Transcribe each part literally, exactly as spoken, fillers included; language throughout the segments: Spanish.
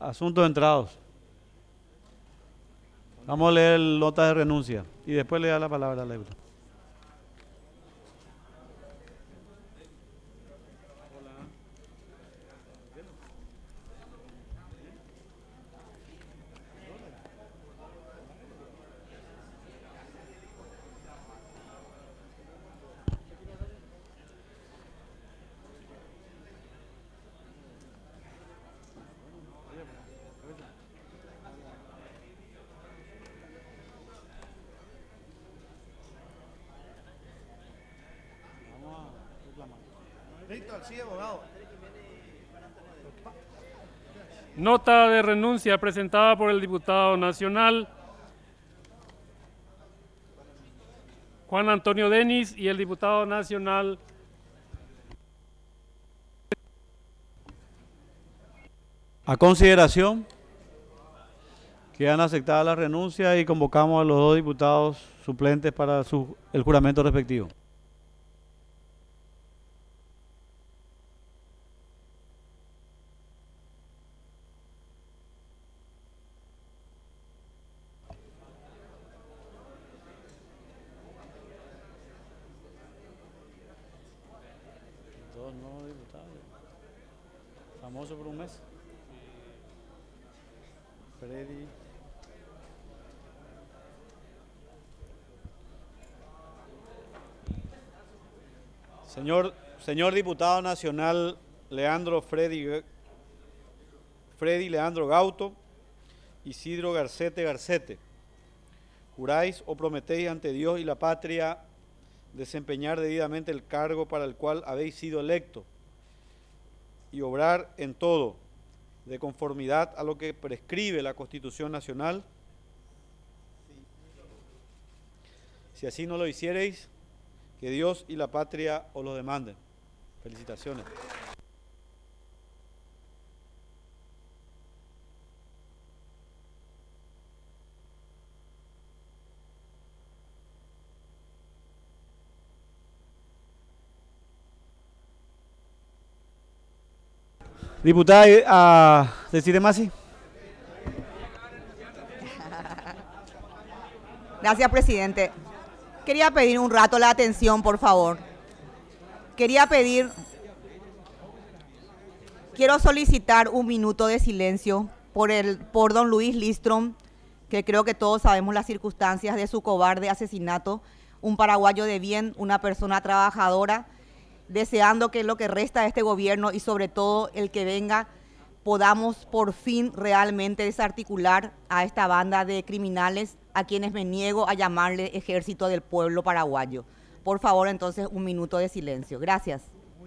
Asuntos entrados. Vamos a leer el nota de renuncia y después le da la palabra a la diputada. Nota de renuncia presentada por el diputado nacional Juan Antonio Denis y el diputado nacional A consideración, quedan aceptadas las renuncias y convocamos a los dos diputados suplentes para su, el juramento respectivo. Dos no diputados. Famoso por un mes. Freddy. Señor, señor diputado nacional Leandro Freddy, Freddy Leandro Gauto, Isidro Garcete Garcete, juráis o prometéis ante Dios y la patria desempeñar debidamente el cargo para el cual habéis sido electo y obrar en todo de conformidad a lo que prescribe la Constitución Nacional. Si así no lo hiciereis, que Dios y la patria os lo demanden. Felicitaciones. Diputada, a decir más. Gracias, presidente. Quería pedir un rato la atención, por favor. Quería pedir, quiero solicitar un minuto de silencio por, el, por don Luis Listrom, que creo que todos sabemos las circunstancias de su cobarde asesinato, un paraguayo de bien, una persona trabajadora, deseando que lo que resta de este gobierno y sobre todo el que venga, podamos por fin realmente desarticular a esta banda de criminales a quienes me niego a llamarle Ejército del Pueblo Paraguayo. Por favor, entonces, un minuto de silencio. Gracias.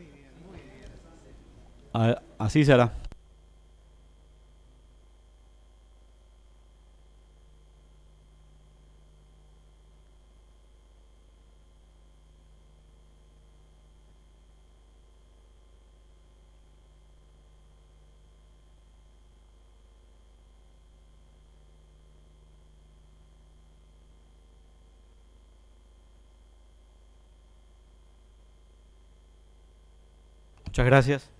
Así será. Muchas gracias.